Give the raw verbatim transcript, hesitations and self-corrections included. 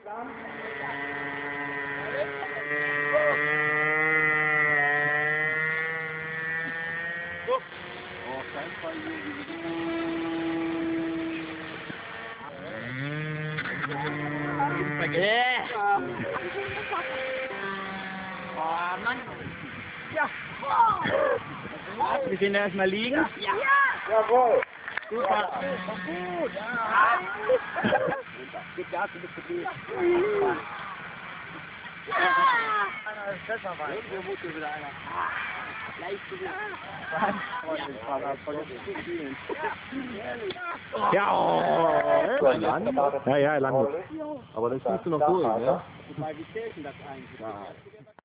Oh, kein Fall Yeah. Oh Mann. Ja. Wir gehen erstmal liegen. Ja. Jawohl. Super. Gut. Ja. Gib Gas, du bist geblieben. Einer ist besser, weil. Irgendwo muss hier wieder einer. Leicht gewinnt. Ja. Ja, ja, er landet. Aber das siehst du noch durch, ne? Wobei, wie zählt denn das eigentlich?